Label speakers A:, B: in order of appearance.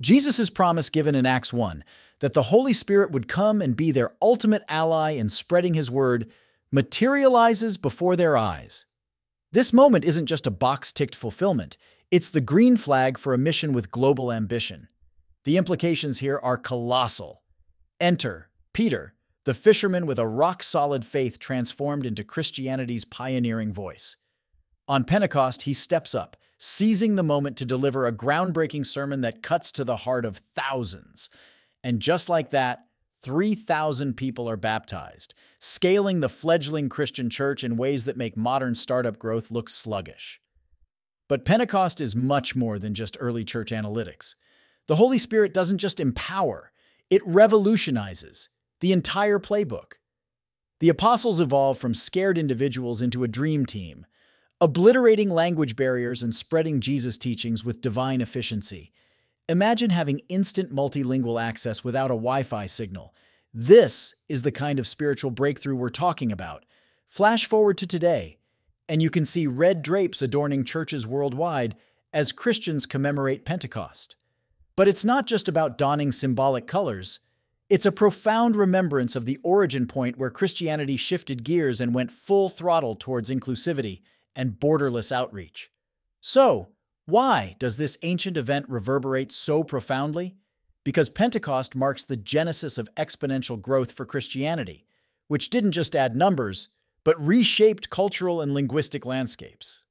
A: Jesus' promise given in Acts 1, that the Holy Spirit would come and be their ultimate ally in spreading his word, materializes before their eyes. This moment isn't just a box-ticked fulfillment, it's the green flag for a mission with global ambition. The implications here are colossal. Enter Peter, the fisherman with a rock-solid faith transformed into Christianity's pioneering voice. On Pentecost, he steps up, seizing the moment to deliver a groundbreaking sermon that cuts to the heart of thousands. And just like that, 3,000 people are baptized, scaling the fledgling Christian church in ways that make modern startup growth look sluggish. But Pentecost is much more than just early church analytics. The Holy Spirit doesn't just empower, it revolutionizes the entire playbook. The apostles evolved from scared individuals into a dream team, obliterating language barriers and spreading Jesus' teachings with divine efficiency. Imagine having instant multilingual access without a Wi-Fi signal. This is the kind of spiritual breakthrough we're talking about. Flash forward to today, and you can see red drapes adorning churches worldwide as Christians commemorate Pentecost. But it's not just about donning symbolic colors. It's a profound remembrance of the origin point where Christianity shifted gears and went full throttle towards inclusivity and borderless outreach. So, why does this ancient event reverberate so profoundly? Because Pentecost marks the genesis of exponential growth for Christianity, which didn't just add numbers, but reshaped cultural and linguistic landscapes.